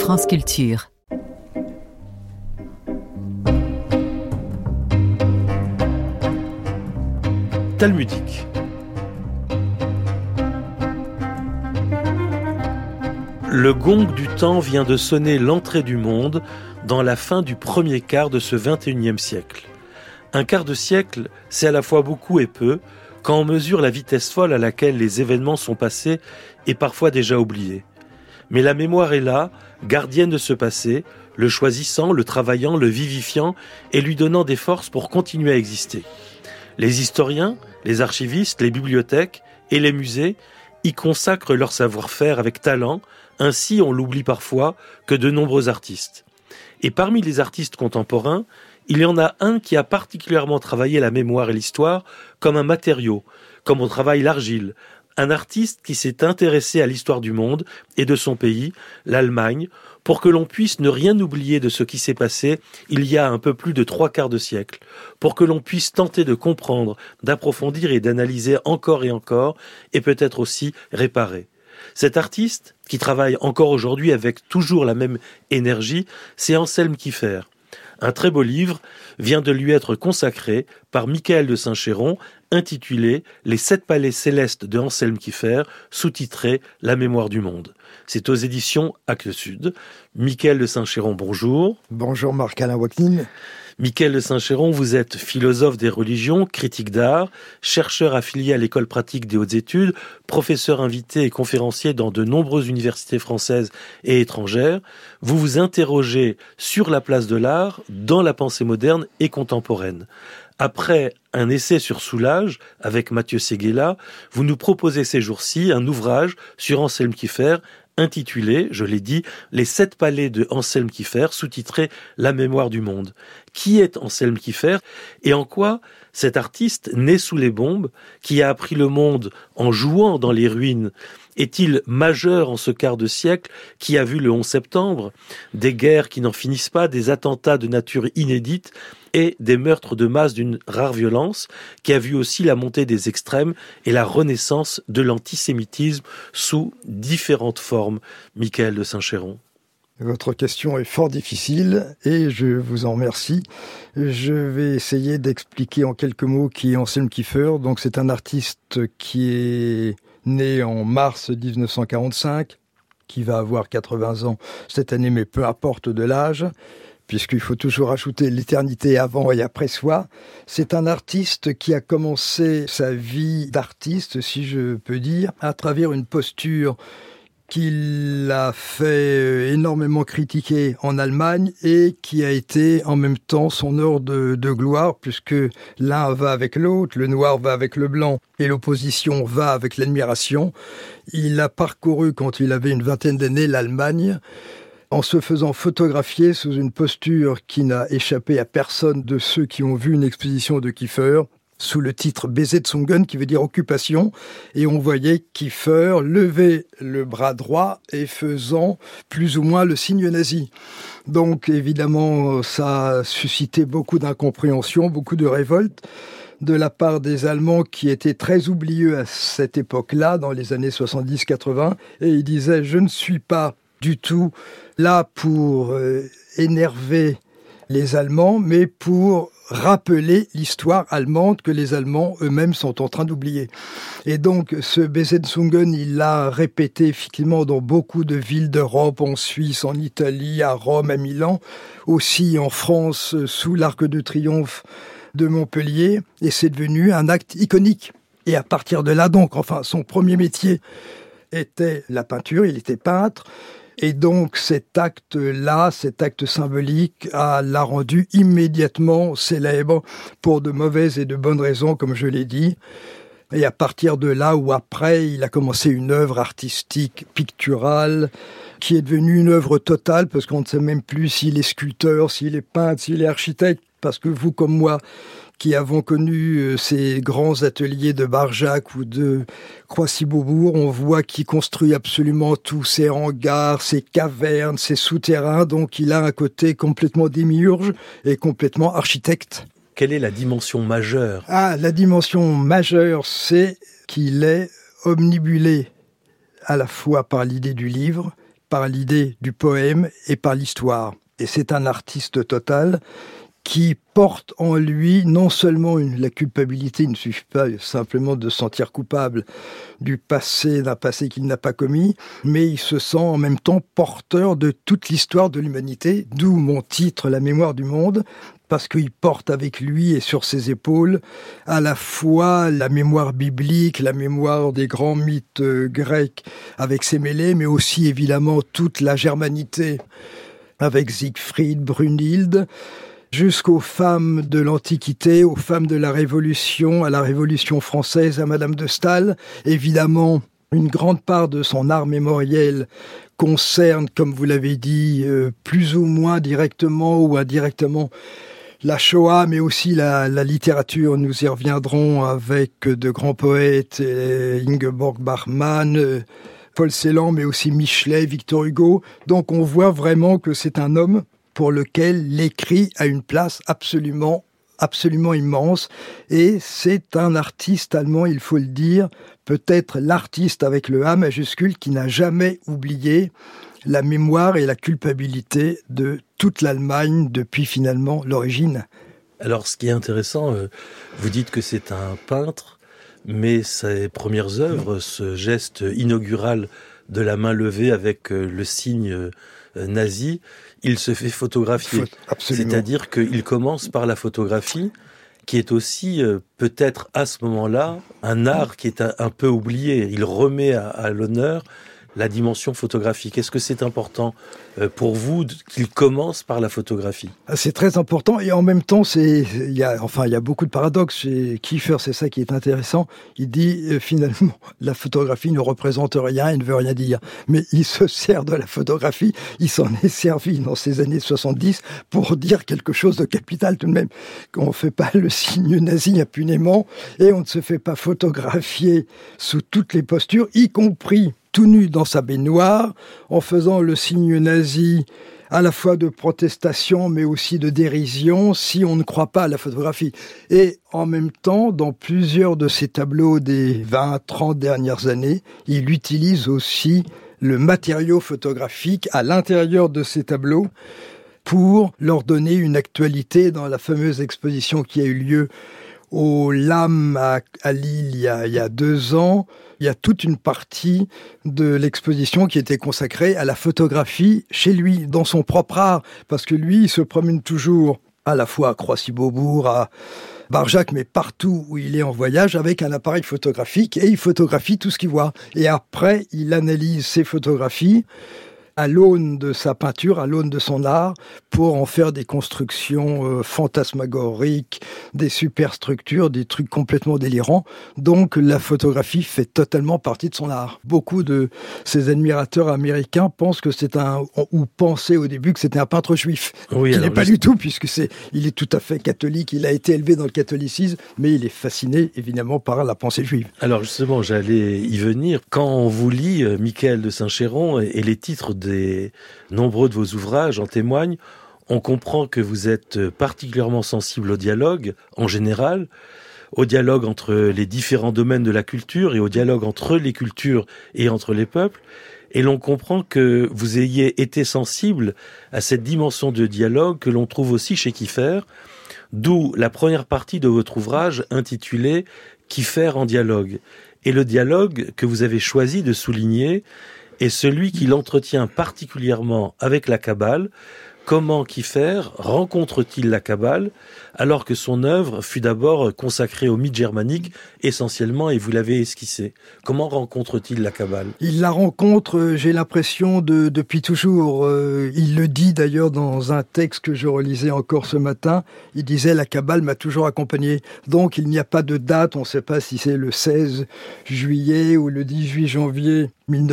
France Culture. Talmudique. Le gong du temps vient de sonner l'entrée du monde dans la fin du premier quart de ce XXIe siècle. Un quart de siècle, c'est à la fois beaucoup et peu, quand on mesure la vitesse folle à laquelle les événements sont passés et parfois déjà oubliés. Mais la mémoire est là, gardienne de ce passé, le choisissant, le travaillant, le vivifiant et lui donnant des forces pour continuer à exister. Les historiens, les archivistes, les bibliothèques et les musées y consacrent leur savoir-faire avec talent, ainsi on l'oublie parfois que de nombreux artistes. Et parmi les artistes contemporains, il y en a un qui a particulièrement travaillé la mémoire et l'histoire comme un matériau, comme on travaille l'argile. Un artiste qui s'est intéressé à l'histoire du monde et de son pays, l'Allemagne, pour que l'on puisse ne rien oublier de ce qui s'est passé il y a un peu plus de 3/4 de siècle, pour que l'on puisse tenter de comprendre, d'approfondir et d'analyser encore et encore, et peut-être aussi réparer. Cet artiste, qui travaille encore aujourd'hui avec toujours la même énergie, c'est Anselme Kiefer. Un très beau livre vient de lui être consacré par Michael de Saint-Chéron, intitulé « Les 7 palais célestes de Anselme Kiefer », sous-titré « La mémoire du monde ». C'est aux éditions Actes Sud. Michael de Saint-Chéron, bonjour. Bonjour Marc-Alain Wachnine. Michael de Saint-Chéron, vous êtes philosophe des religions, critique d'art, chercheur affilié à l'École pratique des hautes études, professeur invité et conférencier dans de nombreuses universités françaises et étrangères. Vous vous interrogez sur la place de l'art dans la pensée moderne et contemporaine. Après un essai sur Soulages avec Mathieu Séguéla, vous nous proposez ces jours-ci un ouvrage sur Anselme Kiefer intitulé, je l'ai dit, « Les 7 palais de Anselme Kiefer », sous-titré « La mémoire du monde ». Qui est Anselme Kiefer et en quoi cet artiste, né sous les bombes, qui a appris le monde en jouant dans les ruines, est-il majeur en ce quart de siècle qui a vu le 11 septembre, des guerres qui n'en finissent pas, des attentats de nature inédite et des meurtres de masse d'une rare violence, qui a vu aussi la montée des extrêmes et la renaissance de l'antisémitisme sous différentes formes. Michael de Saint-Chéron. Votre question est fort difficile et je vous en remercie. Je vais essayer d'expliquer en quelques mots qui est Anselme Kiefer. Donc c'est un artiste qui est né en mars 1945, qui va avoir 80 ans cette année, mais peu importe de l'âge, puisqu'il faut toujours ajouter l'éternité avant et après soi. C'est un artiste qui a commencé sa vie d'artiste, si je peux dire, à travers une posture qu'il a fait énormément critiquer en Allemagne et qui a été en même temps son heure de gloire, puisque l'un va avec l'autre, le noir va avec le blanc et l'opposition va avec l'admiration. Il a parcouru, quand il avait une vingtaine d'années, l'Allemagne, en se faisant photographier sous une posture qui n'a échappé à personne de ceux qui ont vu une exposition de Kiefer, sous le titre Besetzungen, qui veut dire occupation, et on voyait Kiefer lever le bras droit et faisant plus ou moins le signe nazi. Donc évidemment, ça a suscité beaucoup d'incompréhension, beaucoup de révolte de la part des Allemands qui étaient très oublieux à cette époque-là, dans les années 70-80, et ils disaient « Je ne suis pas du tout là pour énerver les Allemands, mais pour rappeler l'histoire allemande que les Allemands eux-mêmes sont en train d'oublier. » Et donc, ce Besetzungen, il l'a répété effectivement dans beaucoup de villes d'Europe, en Suisse, en Italie, à Rome, à Milan, aussi en France, sous l'Arc de Triomphe de Montpellier, et c'est devenu un acte iconique. Et à partir de là, donc, enfin, son premier métier était la peinture, il était peintre. Et donc cet acte-là, cet acte symbolique, l'a rendu immédiatement célèbre pour de mauvaises et de bonnes raisons, comme je l'ai dit. Et à partir de là ou après, il a commencé une œuvre artistique, picturale, qui est devenue une œuvre totale, parce qu'on ne sait même plus s'il est sculpteur, s'il est peintre, s'il est architecte, parce que vous comme moi, qui avons connu ces grands ateliers de Barjac ou de Croissy-Beaubourg, on voit qu'il construit absolument tous ces hangars, ces cavernes, ces souterrains. Donc il a un côté complètement démiurge et complètement architecte. Quelle est la dimension majeure ? La dimension majeure, c'est qu'il est omnibulé à la fois par l'idée du livre, par l'idée du poème et par l'histoire. Et c'est un artiste total qui porte en lui non seulement la culpabilité, il ne suffit pas simplement de se sentir coupable du passé, d'un passé qu'il n'a pas commis, mais il se sent en même temps porteur de toute l'histoire de l'humanité, d'où mon titre « La mémoire du monde », parce qu'il porte avec lui et sur ses épaules à la fois la mémoire biblique, la mémoire des grands mythes grecs avec Sémélé, mais aussi évidemment toute la germanité avec Siegfried, Brunhilde, jusqu'aux femmes de l'Antiquité, aux femmes de la Révolution, à la Révolution française, à Madame de Staël. Évidemment, une grande part de son art mémoriel concerne, comme vous l'avez dit, plus ou moins directement ou indirectement la Shoah, mais aussi la littérature. Nous y reviendrons avec de grands poètes, Ingeborg Bachmann, Paul Celan, mais aussi Michelet, Victor Hugo. Donc on voit vraiment que c'est un homme pour lequel l'écrit a une place absolument immense. Et c'est un artiste allemand, il faut le dire, peut-être l'artiste avec le A majuscule qui n'a jamais oublié la mémoire et la culpabilité de toute l'Allemagne depuis finalement l'origine. Alors ce qui est intéressant, vous dites que c'est un peintre, mais ses premières œuvres, ce geste inaugural de la main levée avec le signe nazi, il se fait photographier. Absolument. C'est-à-dire qu'il commence par la photographie, qui est aussi peut-être à ce moment-là un art qui est un peu oublié. Il remet à l'honneur la dimension photographique. Est-ce que c'est important pour vous qu'il commence par la photographie ? C'est très important et en même temps, il y a beaucoup de paradoxes chez Kiefer, c'est ça qui est intéressant. Il dit finalement, la photographie ne représente rien et ne veut rien dire. Mais il se sert de la photographie, il s'en est servi dans ces années 70 pour dire quelque chose de capital tout de même. On ne fait pas le signe nazi impunément et on ne se fait pas photographier sous toutes les postures, y compris tout nu dans sa baignoire, en faisant le signe nazi à la fois de protestation, mais aussi de dérision, si on ne croit pas à la photographie. Et en même temps, dans plusieurs de ses tableaux des 20-30 dernières années, il utilise aussi le matériau photographique à l'intérieur de ses tableaux pour leur donner une actualité dans la fameuse exposition qui a eu lieu au LAM à Lille il y a 2 ans. Il y a toute une partie de l'exposition qui était consacrée à la photographie chez lui, dans son propre art, parce que lui, il se promène toujours à la fois à Croissy-Beaubourg, à Barjac, mais partout où il est en voyage, avec un appareil photographique, et il photographie tout ce qu'il voit. Et après, il analyse ses photographies à l'aune de sa peinture, à l'aune de son art, pour en faire des constructions fantasmagoriques, des superstructures, des trucs complètement délirants. Donc la photographie fait totalement partie de son art. Beaucoup de ses admirateurs américains pensent que ou pensaient au début que c'était un peintre juif. Oui, il n'est pas du tout, puisque il est tout à fait catholique, il a été élevé dans le catholicisme, mais il est fasciné évidemment par la pensée juive. Alors justement, j'allais y venir. Quand on vous lit Michael de Saint-Chéron et les titres des nombreux de vos ouvrages en témoignent, on comprend que vous êtes particulièrement sensible au dialogue, en général, au dialogue entre les différents domaines de la culture et au dialogue entre les cultures et entre les peuples. Et l'on comprend que vous ayez été sensible à cette dimension de dialogue que l'on trouve aussi chez Kiefer, d'où la première partie de votre ouvrage intitulée « Kiefer en dialogue ». Et le dialogue que vous avez choisi de souligner est celui qu'il entretient particulièrement avec la Kabbale. Comment Kiefer rencontre-t-il la Kabbale alors que son œuvre fut d'abord consacrée au mythe germanique essentiellement, et vous l'avez esquissé? Comment rencontre-t-il la Kabbale? Il la rencontre, j'ai l'impression, depuis toujours. Il le dit d'ailleurs dans un texte que je relisais encore ce matin. Il disait « La Kabbale m'a toujours accompagné ». Donc il n'y a pas de date, on ne sait pas si c'est le 16 juillet ou le 18 janvier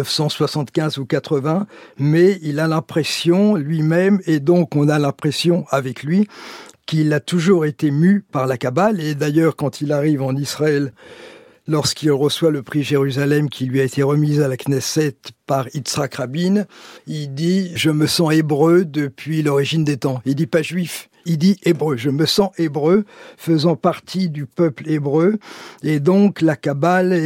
1975 ou 80, mais il a l'impression lui-même, et donc on a l'impression avec lui, qu'il a toujours été mu par la Kabbale. Et d'ailleurs, quand il arrive en Israël, lorsqu'il reçoit le prix Jérusalem qui lui a été remis à la Knesset par Yitzhak Rabin, il dit « Je me sens hébreu depuis l'origine des temps ». Il dit pas juif. Il dit hébreu, je me sens hébreu, faisant partie du peuple hébreu. Et donc, la Kabbale est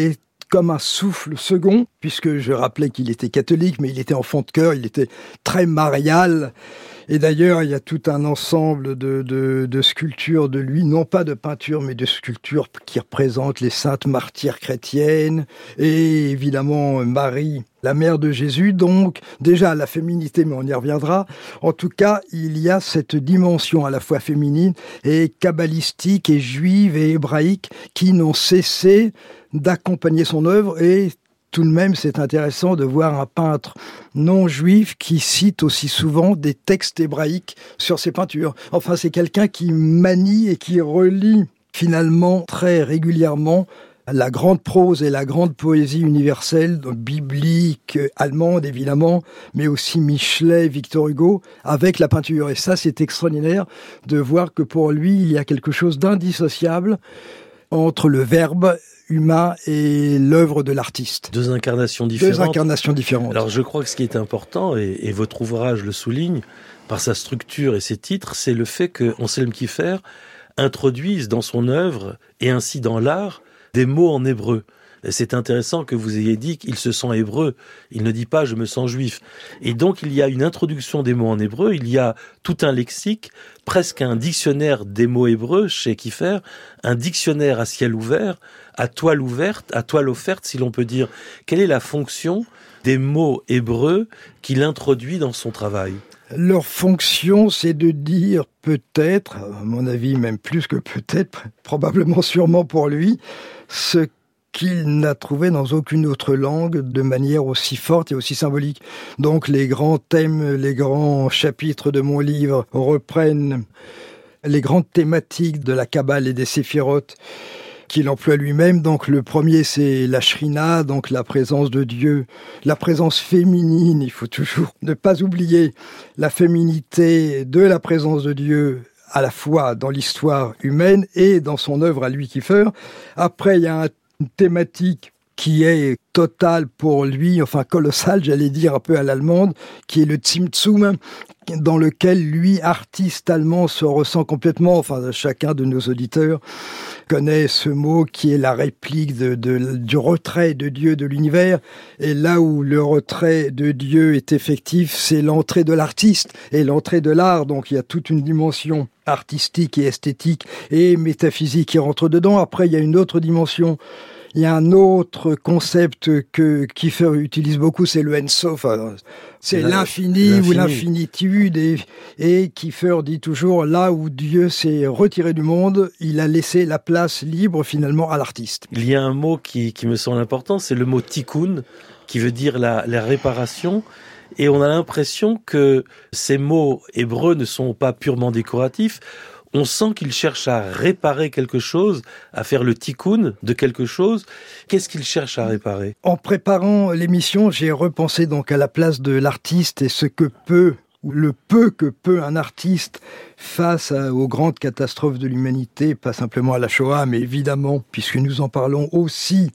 comme un souffle second, puisque je rappelais qu'il était catholique, mais il était enfant de chœur, il était très marial. Et d'ailleurs, il y a tout un ensemble de sculptures de lui, non pas de peintures, mais de sculptures qui représentent les saintes martyres chrétiennes, et évidemment Marie, la mère de Jésus. Donc, déjà la féminité, mais on y reviendra. En tout cas, il y a cette dimension à la fois féminine et kabbalistique et juive et hébraïque qui n'ont cessé d'accompagner son œuvre. Et tout de même, c'est intéressant de voir un peintre non juif qui cite aussi souvent des textes hébraïques sur ses peintures. Enfin, c'est quelqu'un qui manie et qui relie finalement très régulièrement la grande prose et la grande poésie universelle, donc biblique, allemande évidemment, mais aussi Michelet, Victor Hugo, avec la peinture. Et ça, c'est extraordinaire de voir que pour lui, il y a quelque chose d'indissociable entre le verbe humain et l'œuvre de l'artiste. Deux incarnations différentes. Deux incarnations différentes. Alors je crois que ce qui est important, et votre ouvrage le souligne, par sa structure et ses titres, c'est le fait que Anselm Kiefer introduise dans son œuvre, et ainsi dans l'art, des mots en hébreu. Et c'est intéressant que vous ayez dit qu'il se sent hébreu. Il ne dit pas « je me sens juif ». Et donc il y a une introduction des mots en hébreu, il y a tout un lexique, presque un dictionnaire des mots hébreux chez Kiefer, un dictionnaire à ciel ouvert, à toile ouverte, à toile offerte, si l'on peut dire. Quelle est la fonction des mots hébreux qu'il introduit dans son travail ? Leur fonction, c'est de dire peut-être, à mon avis même plus que peut-être, probablement sûrement pour lui, ce qu'il n'a trouvé dans aucune autre langue de manière aussi forte et aussi symbolique. Donc les grands thèmes, les grands chapitres de mon livre reprennent les grandes thématiques de la Kabbale et des séphirotes qu'il emploie lui-même. Donc le premier, c'est la Shrina, donc la présence de Dieu, la présence féminine. Il faut toujours ne pas oublier la féminité de la présence de Dieu à la fois dans l'histoire humaine et dans son œuvre à lui, Kiefer. Après, il y a une thématique qui est totale pour lui, enfin colossale, j'allais dire un peu à l'allemande, qui est le Zimtzum, dans lequel lui, artiste allemand, se ressent complètement, enfin chacun de nos auditeurs connaît ce mot qui est la réplique du retrait de Dieu de l'univers. Et là où le retrait de Dieu est effectif, c'est l'entrée de l'artiste et l'entrée de l'art. Donc il y a toute une dimension artistique et esthétique et métaphysique qui rentre dedans. Après, il y a une autre dimension. Il y a un autre concept que Kiefer utilise beaucoup, c'est le Ensof. C'est l'infini ou l'infinitude. Et Kiefer dit toujours, là où Dieu s'est retiré du monde, il a laissé la place libre finalement à l'artiste. Il y a un mot qui me semble important, c'est le mot tikkun, qui veut dire la réparation. Et on a l'impression que ces mots hébreux ne sont pas purement décoratifs. On sent qu'il cherche à réparer quelque chose, à faire le tikkun de quelque chose. Qu'est-ce qu'il cherche à réparer ? En préparant l'émission, j'ai repensé donc à la place de l'artiste et ce que peut, ou le peu que peut un artiste face aux grandes catastrophes de l'humanité, pas simplement à la Shoah, mais évidemment, puisque nous en parlons aussi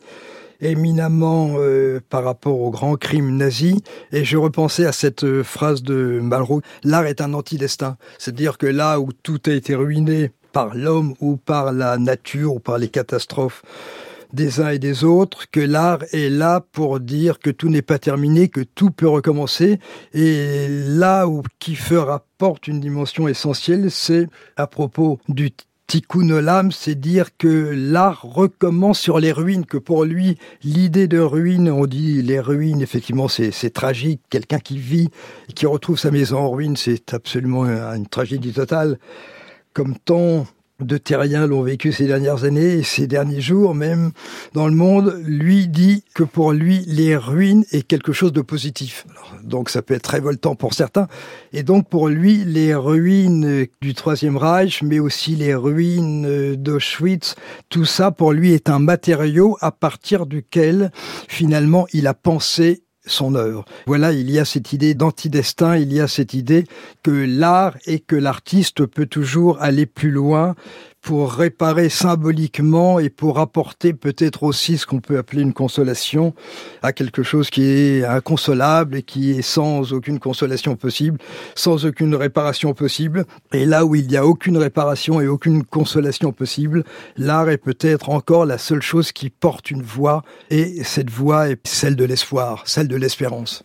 éminemment par rapport aux grands crimes nazis, et je repensais à cette phrase de Malraux, « L'art est un antidestin », c'est-à-dire que là où tout a été ruiné par l'homme ou par la nature ou par les catastrophes des uns et des autres, que l'art est là pour dire que tout n'est pas terminé, que tout peut recommencer. Et là où Kiefer apporte une dimension essentielle, c'est à propos du Tikkun Olam, c'est dire que l'art recommence sur les ruines, que pour lui, l'idée de ruine, on dit les ruines, effectivement, c'est tragique. Quelqu'un qui vit et qui retrouve sa maison en ruine, c'est absolument une tragédie totale. Comme tant de terriens l'ont vécu ces dernières années et ces derniers jours même dans le monde, lui dit que pour lui, les ruines est quelque chose de positif. Alors, donc ça peut être révoltant pour certains. Et donc pour lui, les ruines du Troisième Reich, mais aussi les ruines d'Auschwitz, tout ça pour lui est un matériau à partir duquel finalement il a pensé son œuvre. Voilà, il y a cette idée d'antidestin, il y a cette idée que l'art et que l'artiste peut toujours aller plus loin, pour réparer symboliquement et pour apporter peut-être aussi ce qu'on peut appeler une consolation à quelque chose qui est inconsolable et qui est sans aucune consolation possible, sans aucune réparation possible. Et là où il n'y a aucune réparation et aucune consolation possible, l'art est peut-être encore la seule chose qui porte une voix, et cette voix est celle de l'espoir, celle de l'espérance.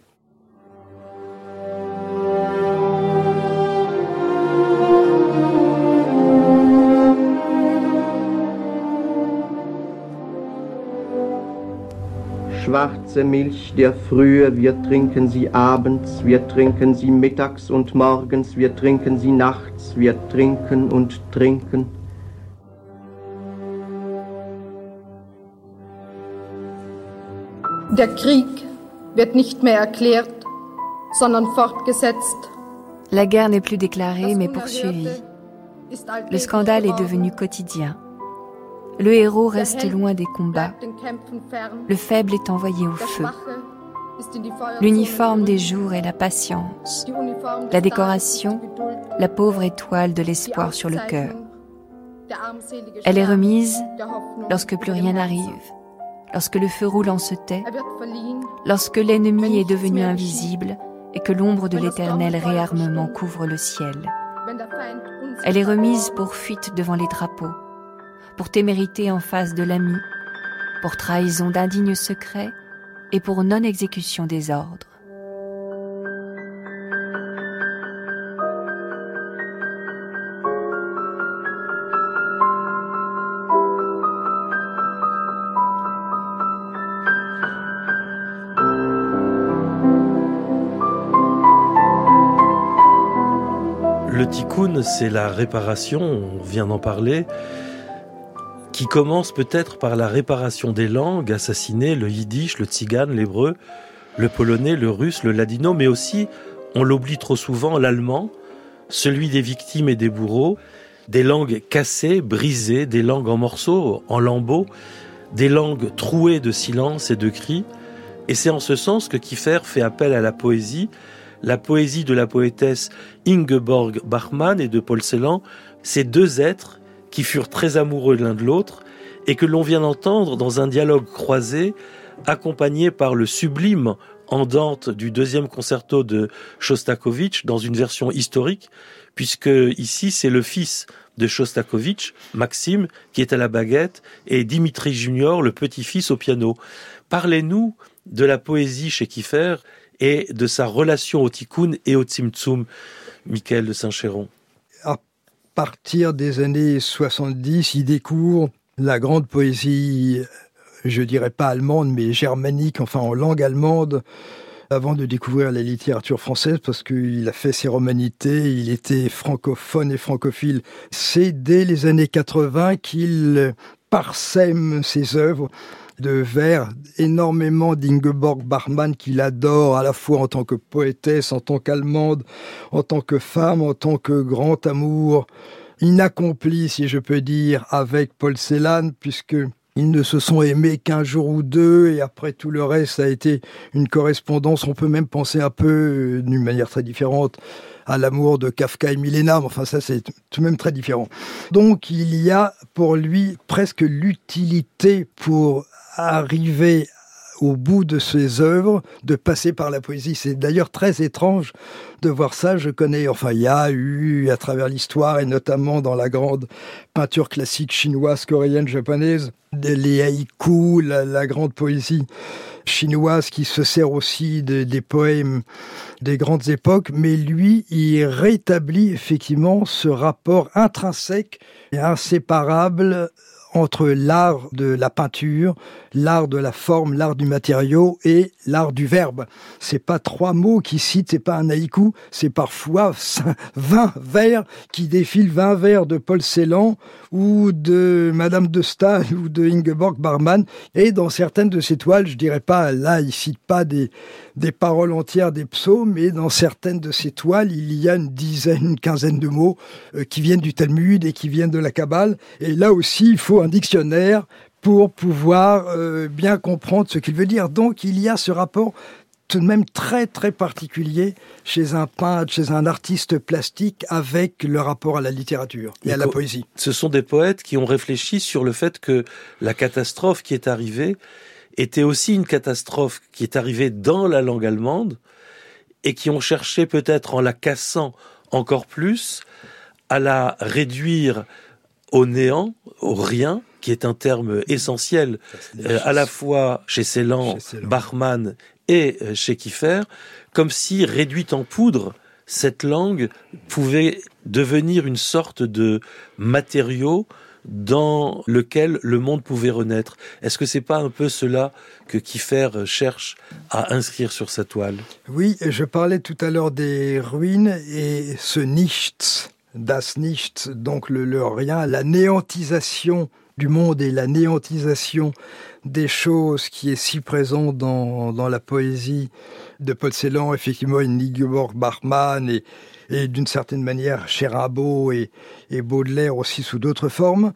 Schwarze Milch der Frühe, wir trinken sie abends, wir trinken sie mittags und morgens, wir trinken sie nachts, wir trinken und trinken. Der Krieg wird nicht mehr erklärt, sondern fortgesetzt. La guerre n'est plus déclarée, mais poursuivie. Le scandale est devenu quotidien. Le héros reste loin des combats. Le faible est envoyé au feu. L'uniforme des jours est la patience. La décoration, la pauvre étoile de l'espoir sur le cœur. Elle est remise lorsque plus rien n'arrive, lorsque le feu roulant se tait, lorsque l'ennemi est devenu invisible et que l'ombre de l'éternel réarmement couvre le ciel. Elle est remise pour fuite devant les drapeaux, pour témérité en face de l'ami, pour trahison d'indignes secrets et pour non-exécution des ordres. Le tikkun, c'est la réparation, on vient d'en parler, qui commence peut-être par la réparation des langues assassinées, le yiddish, le tzigane, l'hébreu, le polonais, le russe, le ladino, mais aussi, on l'oublie trop souvent, l'allemand, celui des victimes et des bourreaux, des langues cassées, brisées, des langues en morceaux, en lambeaux, des langues trouées de silence et de cris. Et c'est en ce sens que Kiefer fait appel à la poésie de la poétesse Ingeborg Bachmann et de Paul Celan, ces deux êtres qui furent très amoureux l'un de l'autre et que l'on vient d'entendre dans un dialogue croisé, accompagné par le sublime andante du deuxième concerto de Shostakovich dans une version historique, puisque ici c'est le fils de Shostakovich, Maxime, qui est à la baguette, et Dimitri Junior, le petit-fils, au piano. Parlez-nous de la poésie chez Kiefer et de sa relation au tikkun et au tzimtzum, Michael de Saint-Chéron. À partir des années 70, il découvre la grande poésie, je dirais pas allemande, mais germanique, enfin en langue allemande, avant de découvrir la littérature française, parce qu'il a fait ses romanités, il était francophone et francophile. C'est dès les années 80 qu'il parsème ses œuvres de vers, énormément d'Ingeborg Bachmann qu'il adore à la fois en tant que poétesse, en tant qu'allemande, en tant que femme, en tant que grand amour inaccompli, si je peux dire, avec Paul Celan, puisque ils ne se sont aimés qu'un jour ou deux, et après tout le reste, ça a été une correspondance. On peut même penser un peu, d'une manière très différente, à l'amour de Kafka et Milena. Enfin, ça, c'est tout de même très différent. Donc, il y a pour lui presque l'utilité pour arriver au bout de ses œuvres, de passer par la poésie. C'est d'ailleurs très étrange de voir ça. Je connais, enfin, il y a eu, à travers l'histoire, et notamment dans la grande peinture classique chinoise, coréenne, japonaise, les haïkus, la grande poésie chinoise qui se sert aussi des poèmes des grandes époques, mais lui, il rétablit effectivement ce rapport intrinsèque et inséparable entre l'art de la peinture, l'art de la forme, l'art du matériau et l'art du verbe. C'est pas trois mots qui citent, c'est pas un haïku, c'est parfois 20 vers qui défilent, 20 vers de Paul Celan ou de Madame de Staël ou de Ingeborg Bachmann. Et dans certaines de ces toiles, je dirais pas, là, il cite pas des paroles entières des psaumes, mais dans certaines de ces toiles, il y a une dizaine, une quinzaine de mots qui viennent du Talmud et qui viennent de la Kabbale. Et là aussi, il faut un dictionnaire pour pouvoir bien comprendre ce qu'il veut dire. Donc, il y a ce rapport tout de même très très particulier chez un peintre, chez un artiste plastique avec le rapport à la littérature et à la poésie. Ce sont des poètes qui ont réfléchi sur le fait que la catastrophe qui est arrivée était aussi une catastrophe qui est arrivée dans la langue allemande et qui ont cherché peut-être en la cassant encore plus à la réduire au néant, au rien, qui est un terme essentiel à la fois chez Celan, Bachmann et chez Kiefer, comme si, réduite en poudre, cette langue pouvait devenir une sorte de matériau dans lequel le monde pouvait renaître. Est-ce que c'est pas un peu cela que Kiefer cherche à inscrire sur sa toile? Oui, je parlais tout à l'heure des ruines et ce Nichts, das Nichts, donc le rien, la néantisation du monde et la néantisation des choses qui est si présente dans la poésie de Paul Celan, effectivement, Ingeborg Bachmann et d'une certaine manière chez Rimbaud et Baudelaire aussi sous d'autres formes.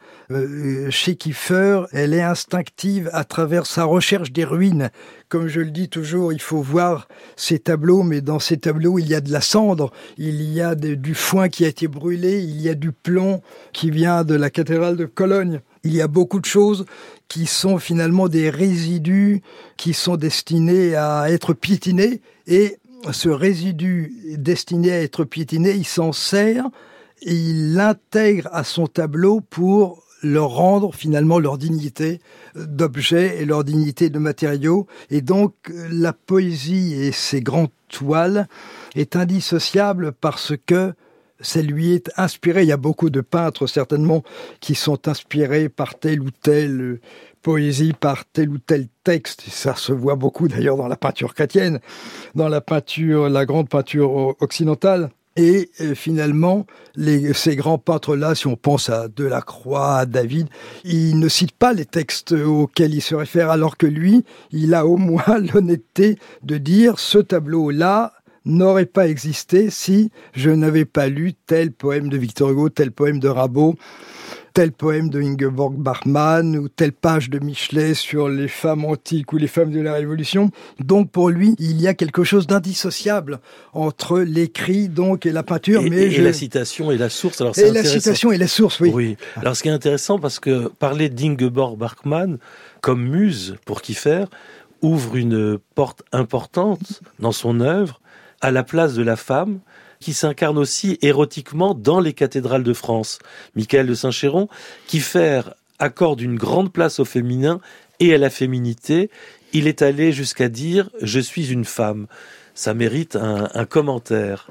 Chez Kiefer, elle est instinctive à travers sa recherche des ruines. Comme je le dis toujours, il faut voir ces tableaux, mais dans ces tableaux, il y a de la cendre, il y a du foin qui a été brûlé, il y a du plomb qui vient de la cathédrale de Cologne. Il y a beaucoup de choses qui sont finalement des résidus qui sont destinés à être piétinés. Et ce résidu destiné à être piétiné, il s'en sert et il l'intègre à son tableau pour leur rendre finalement leur dignité d'objet et leur dignité de matériaux. Et donc la poésie et ses grandes toiles est indissociable parce que ça lui est inspiré. Il y a beaucoup de peintres, certainement, qui sont inspirés par telle ou telle poésie, par tel ou tel texte. Ça se voit beaucoup, d'ailleurs, dans la peinture chrétienne, dans la grande peinture occidentale. Et finalement, ces grands peintres-là, si on pense à Delacroix, à David, ils ne citent pas les textes auxquels ils se réfèrent, alors que lui, il a au moins l'honnêteté de dire « ce tableau-là », n'aurait pas existé si je n'avais pas lu tel poème de Victor Hugo, tel poème de Rimbaud, tel poème de Ingeborg Bachmann ou telle page de Michelet sur les femmes antiques ou les femmes de la Révolution. Donc pour lui, il y a quelque chose d'indissociable entre l'écrit donc et la peinture. Et la citation et la source. Alors, et la citation et la source, oui. Oui. Alors ce qui est intéressant, parce que parler d'Ingeborg Bachmann comme muse pour Kiefer ouvre une porte importante dans son œuvre à la place de la femme, qui s'incarne aussi érotiquement dans les cathédrales de France. Michael de Saint-Chéron, Kiefer accorde une grande place au féminin et à la féminité. Il est allé jusqu'à dire « je suis une femme ». Ça mérite un commentaire.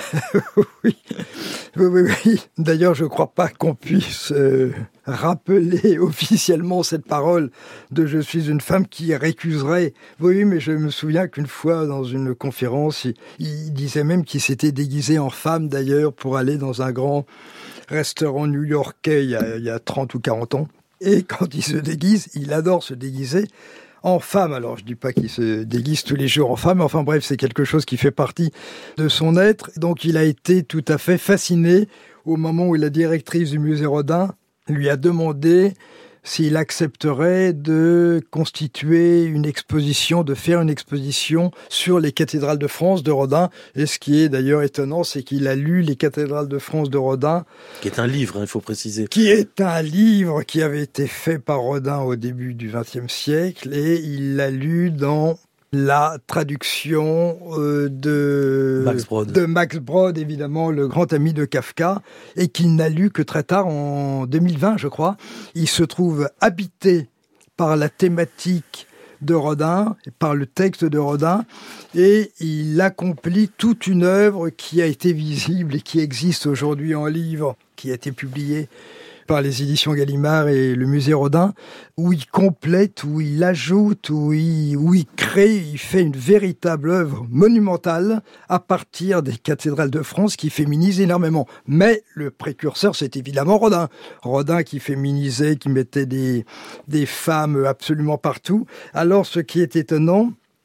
Oui. D'ailleurs, je ne crois pas qu'on puisse rappeler officiellement cette parole de « je suis une femme » qui récuserait. Oui, mais je me souviens qu'une fois, dans une conférence, il disait même qu'il s'était déguisé en femme, d'ailleurs, pour aller dans un grand restaurant new-yorkais il y a 30 ou 40 ans. Et quand il se déguise, il adore se déguiser en femme. Alors, je dis pas qu'il se déguise tous les jours en femme, mais enfin bref, c'est quelque chose qui fait partie de son être. Donc, il a été tout à fait fasciné au moment où la directrice du musée Rodin lui a demandé s'il accepterait de constituer une exposition, de faire une exposition sur les cathédrales de France de Rodin. Et ce qui est d'ailleurs étonnant, c'est qu'il a lu les cathédrales de France de Rodin. Qui est un livre, il faut préciser. Qui est un livre qui avait été fait par Rodin au début du XXe siècle, et il l'a lu dans la traduction de Max Brod, évidemment, le grand ami de Kafka, et qu'il n'a lu que très tard, en 2020, je crois. Il se trouve habité par la thématique de Rodin, par le texte de Rodin, et il accomplit toute une œuvre qui a été visible et qui existe aujourd'hui en livre, qui a été publiée par les éditions Gallimard et le musée Rodin, où il complète, où il ajoute, où il crée, il fait une véritable œuvre monumentale à partir des cathédrales de France qui féminisent énormément. Mais le précurseur, c'est évidemment Rodin. Rodin qui féminisait, qui mettait des femmes absolument partout. Alors, ce qui est étonnant,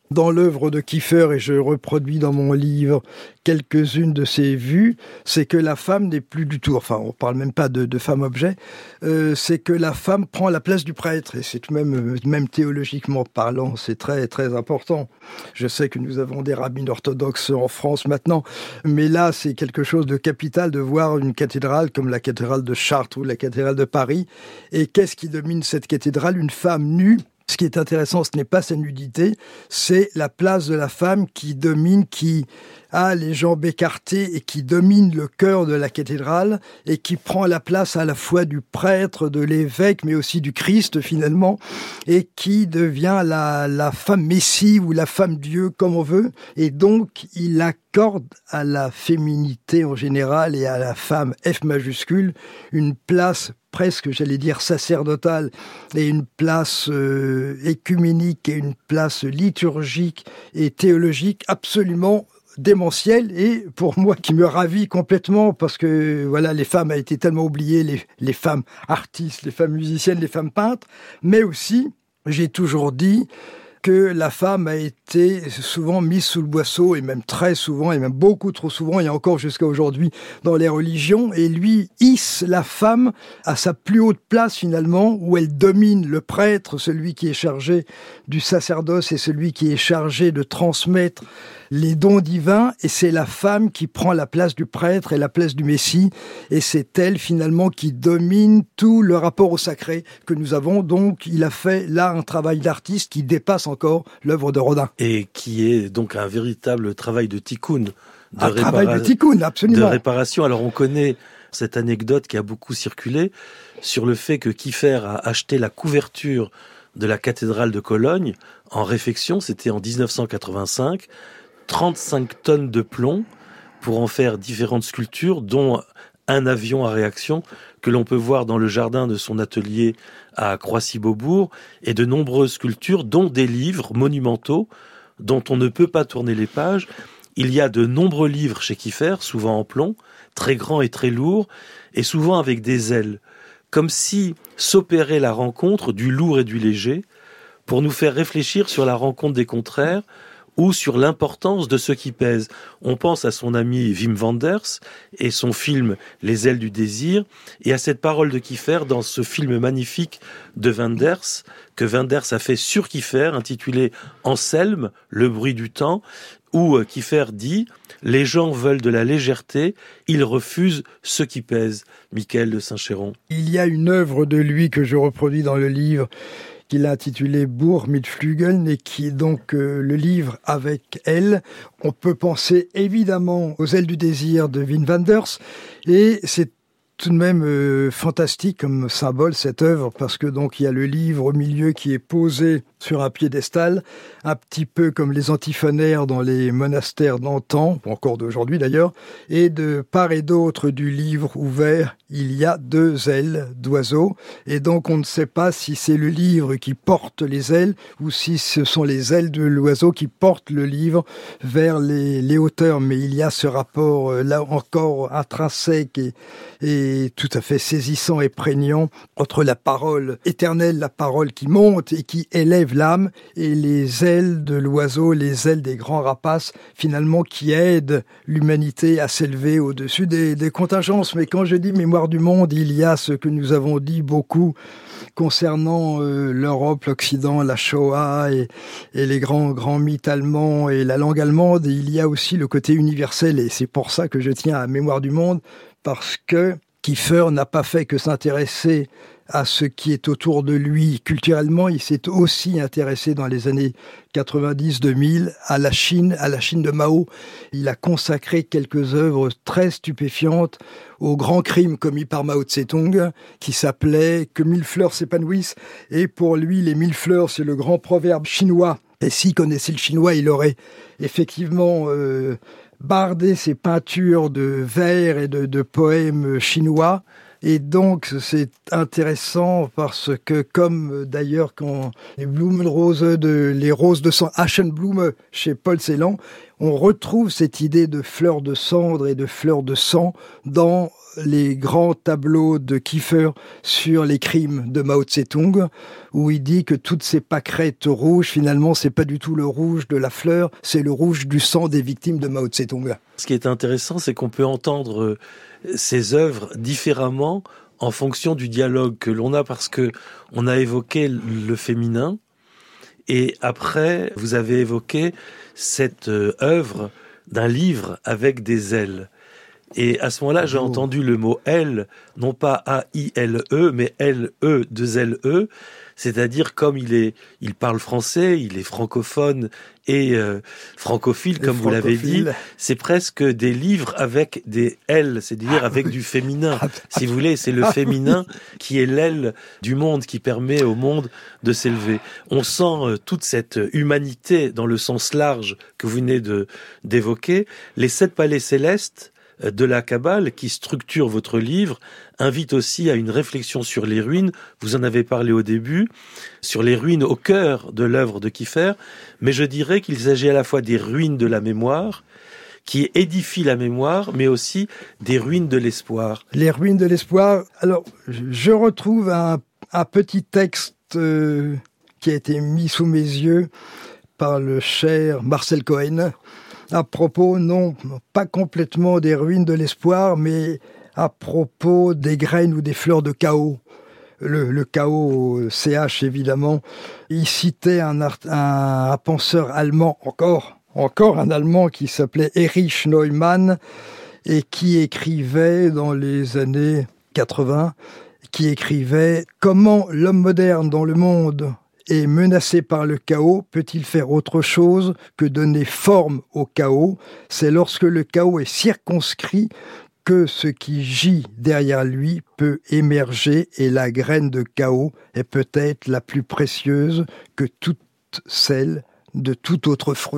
dans l'œuvre de Kiefer, et je reproduis dans mon livre quelques-unes de ses vues, c'est que la femme n'est plus du tout, enfin on parle même pas de femme-objet, c'est que la femme prend la place du prêtre, et c'est tout même théologiquement parlant, c'est très très important. Je sais que nous avons des rabbins orthodoxes en France maintenant, mais là c'est quelque chose de capital de voir une cathédrale comme la cathédrale de Chartres ou la cathédrale de Paris, et qu'est-ce qui domine cette cathédrale? Une femme nue. Ce qui est intéressant, ce n'est pas sa nudité, c'est la place de la femme qui domine, qui a les jambes écartées et qui domine le cœur de la cathédrale et qui prend la place à la fois du prêtre, de l'évêque, mais aussi du Christ finalement, et qui devient la femme Messie ou la femme Dieu, comme on veut. Et donc, il accorde à la féminité en général et à la femme F majuscule une place presque, j'allais dire, sacerdotale, et une place écuménique et une place liturgique et théologique absolument démentielle, et pour moi qui me ravit complètement, parce que voilà, les femmes ont été tellement oubliées, les femmes artistes, les femmes musiciennes, les femmes peintres, mais aussi, j'ai toujours dit que la femme a été souvent mise sous le boisseau, et même très souvent, et même beaucoup trop souvent, et encore jusqu'à aujourd'hui dans les religions, et lui hisse la femme à sa plus haute place finalement, où elle domine le prêtre, celui qui est chargé du sacerdoce et celui qui est chargé de transmettre les dons divins, et c'est la femme qui prend la place du prêtre et la place du Messie, et c'est elle finalement qui domine tout le rapport au sacré que nous avons. Donc il a fait là un travail d'artiste qui dépasse encore l'œuvre de Rodin. Et qui est donc un véritable travail de tikkun. Travail de tikkun, absolument. De réparation. Alors on connaît cette anecdote qui a beaucoup circulé sur le fait que Kiefer a acheté la couverture de la cathédrale de Cologne en réfection, c'était en 1985, 35 tonnes de plomb pour en faire différentes sculptures, dont un avion à réaction que l'on peut voir dans le jardin de son atelier à Croissy-Beaubourg, et de nombreuses sculptures, dont des livres monumentaux dont on ne peut pas tourner les pages. Il y a de nombreux livres chez Kiefer, souvent en plomb, très grands et très lourds, et souvent avec des ailes, comme si s'opérait la rencontre du lourd et du léger, pour nous faire réfléchir sur la rencontre des contraires, ou sur l'importance de ce qui pèse. On pense à son ami Wim Wenders et son film Les ailes du désir, et à cette parole de Kiefer dans ce film magnifique de Wenders, que Wenders a fait sur Kiefer, intitulé Anselme, le bruit du temps, où Kiefer dit « Les gens veulent de la légèreté, ils refusent ce qui pèse ». Michael de Saint-Chéron. Il y a une œuvre de lui que je reproduis dans le livre, qu'il a intitulé Bohr mit Flügeln, et qui est donc le livre avec elle. On peut penser évidemment aux ailes du désir de Wim Wenders, et c'est tout de même fantastique comme symbole cette œuvre, parce que donc il y a le livre au milieu qui est posé sur un piédestal, un petit peu comme les antiphonaires dans les monastères d'antan, ou encore d'aujourd'hui d'ailleurs, et de part et d'autre du livre ouvert, il y a deux ailes d'oiseaux, et donc on ne sait pas si c'est le livre qui porte les ailes, ou si ce sont les ailes de l'oiseau qui portent le livre vers les hauteurs, mais il y a ce rapport là encore intrinsèque et tout à fait saisissant et prégnant entre la parole éternelle, la parole qui monte et qui élève l'âme, et les ailes de l'oiseau, les ailes des grands rapaces, finalement, qui aident l'humanité à s'élever au-dessus des contingences. Mais quand je dis mémoire du monde, il y a ce que nous avons dit beaucoup concernant l'Europe, l'Occident, la Shoah et les grands mythes allemands et la langue allemande. Et il y a aussi le côté universel, et c'est pour ça que je tiens à mémoire du monde, parce que Kiefer n'a pas fait que s'intéresser à ce qui est autour de lui culturellement, il s'est aussi intéressé dans les années 90-2000 à la Chine de Mao. Il a consacré quelques œuvres très stupéfiantes au grand crime commis par Mao Tse-tung, qui s'appelait « Que 1000 fleurs s'épanouissent ». Et pour lui, les 1000 fleurs, c'est le grand proverbe chinois. Et s'il connaissait le chinois, il aurait effectivement bardé ses peintures de vers et de poèmes chinois. Et donc, c'est intéressant parce que, comme d'ailleurs quand les Blumenrose les roses de sang Aschenblume chez Paul Celan, on retrouve cette idée de fleurs de cendre et de fleurs de sang dans les grands tableaux de Kiefer sur les crimes de Mao Tse-tung, où il dit que toutes ces pâquerettes rouges, finalement, c'est pas du tout le rouge de la fleur, c'est le rouge du sang des victimes de Mao Tse-tung. Ce qui est intéressant, c'est qu'on peut entendre ces œuvres différemment en fonction du dialogue que l'on a, parce que on a évoqué le féminin, et après, vous avez évoqué cette œuvre d'un livre avec des ailes. Et à ce moment-là, j'ai entendu le mot « aile », non pas A-I-L-E, mais L-E, 2-L-E, c'est-à-dire comme il parle français, il est francophone et francophile, comme vous l'avez dit, c'est presque des livres avec des L, c'est-à-dire avec du féminin. Si vous voulez, c'est le féminin qui est l'aile du monde, qui permet au monde de s'élever. On sent toute cette humanité dans le sens large que vous venez d'évoquer. Les 7 palais célestes de la Kabbale, qui structure votre livre, invite aussi à une réflexion sur les ruines. Vous en avez parlé au début, sur les ruines au cœur de l'œuvre de Kiefer, mais je dirais qu'il s'agit à la fois des ruines de la mémoire, qui édifient la mémoire, mais aussi des ruines de l'espoir. Les ruines de l'espoir. Alors, je retrouve un petit texte qui a été mis sous mes yeux par le cher Marcel Cohen, à propos, non, pas complètement des ruines de l'espoir, mais à propos des graines ou des fleurs de chaos. Le chaos, CH évidemment. Il citait un penseur allemand, encore un Allemand qui s'appelait Erich Neumann, et qui écrivait dans les années 80, qui écrivait « Comment l'homme moderne dans le monde est menacé par le chaos, peut-il faire autre chose que donner forme au chaos? C'est lorsque le chaos est circonscrit que ce qui gît derrière lui peut émerger, et la graine de chaos est peut-être la plus précieuse que toutes celles de tout autre fruit. »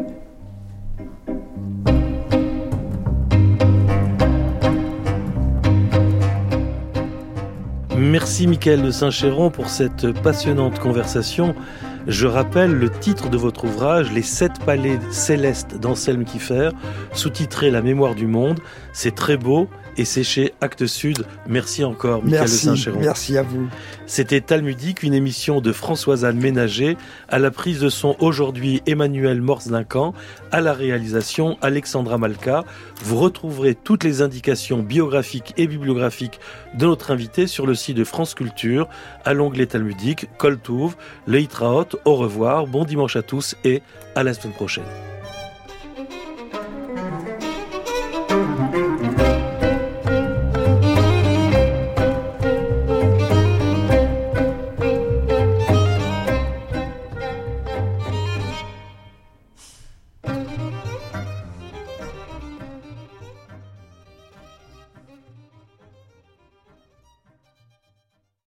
Merci Michael de Saint-Chéron pour cette passionnante conversation. Je rappelle le titre de votre ouvrage, Les 7 palais célestes d'Anselme Kiefer, sous-titré La mémoire du monde. C'est très beau et c'est chez Actes Sud. Merci encore Michael de Saint-Chéron. Merci à vous. C'était Talmudique, une émission de Françoise-Anne Ménager. À la prise de son aujourd'hui, Emmanuel Morse-Duncan. À la réalisation, Alexandra Malka. Vous retrouverez toutes les indications biographiques et bibliographiques de notre invité sur le site de France Culture, à l'onglet Talmudique, Kol Tuv, le Hitraot, au revoir, bon dimanche à tous et à la semaine prochaine.